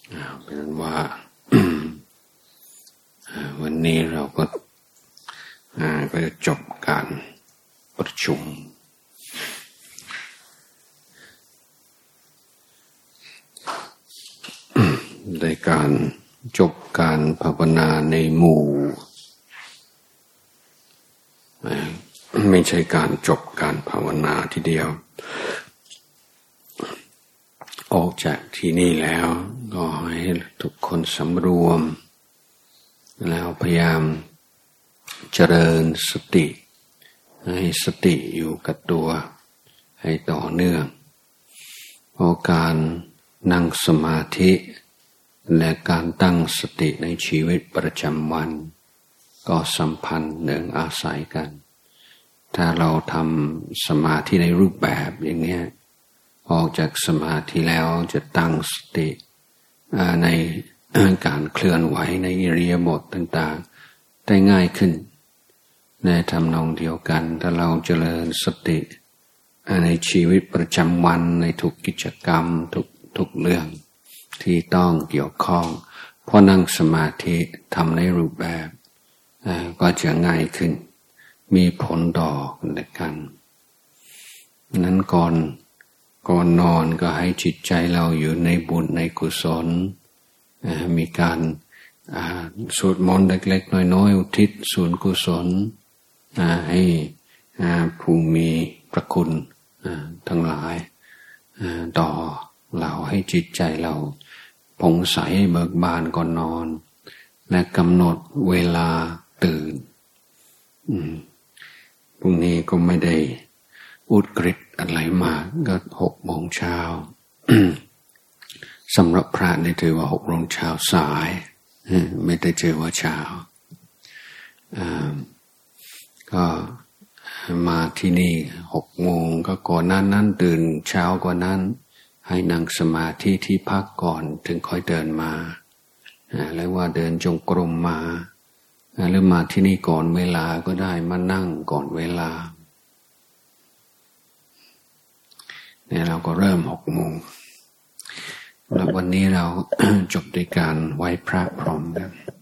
เป็นนั้นว่า วันนี้เราก็จะจบการประชุมในการจบการภาวนาในหมู่ไม่ใช่การจบการภาวนาทีเดียวออกจากที่นี่แล้วก็ให้ทุกคนสำรวมแล้วพยายามเจริญสติให้สติอยู่กับตัวให้ต่อเนื่องเพราะการนั่งสมาธิและการตั้งสติในชีวิตประจำวันก็สัมพันธ์เนื่องอาศัยกันถ้าเราทำสมาธิในรูปแบบอย่างนี้ออกจากสมาธิแล้วจะตั้งสติในการเคลื่อนไหวในอิริยาบถต่างๆได้ง่ายขึ้นในทำนองเดียวกันถ้าเราเจริญสติในชีวิตประจำวันในทุกกิจกรรมทุกเรื่องที่ต้องเกี่ยวข้องเพราะนั่งสมาธิทำในรูปแบบก็จะง่ายขึ้นมีผลต่อกันนั้นก่อนนอนก็ให้จิตใจเราอยู่ในบุญในกุศลมีการสวดมนต์เล็กๆน้อยๆอุทิศส่วนกุศลให้ผู้มีพระคุณทั้งหลายต่อเราให้จิตใจเราผ่องใสเบิกบานก่อนนอนและกำหนดเวลาตื่นพรุ่งนี้ก็ไม่ได้อุดกริดอะไรมากก็6 โมงเช้า สำหรับพระนี่ถือว่า6 โมงเช้าสายไม่ได้เจอว่าเช้าก็มาที่นี่6 โมงก็ก่อนนั้นตื่นเช้ากว่านั้นให้นั่งสมาธิที่พักก่อนถึงค่อยเดินมาแล้วว่าเดินจงกรมมาหรือมาที่นี่ก่อนเวลาก็ได้มานั่งก่อนเวลาเนี่ยเราก็เริ่ม6 โมงแล้ววันนี้เรา จบด้วยการไหว้พระพร้อมกัน